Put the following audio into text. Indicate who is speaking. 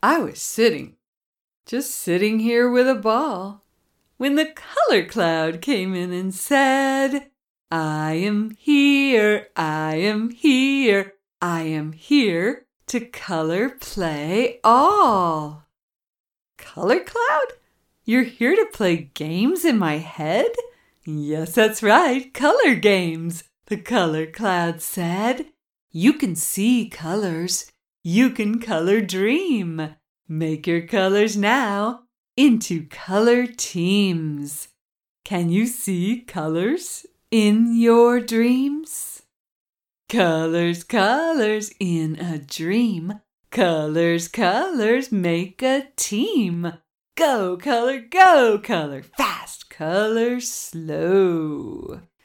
Speaker 1: I was just sitting here with a ball, when the color cloud came in and said, I am here, I am here, I am here to color play all. Color cloud? You're here to play games in my head? Yes, that's right, color games, the color cloud said. You can see colors. You can color dream. Make your colors now into color teams. Can you see colors in your dreams? Colors, colors in a dream. Colors, colors make a team. Go, color, fast, color, slow.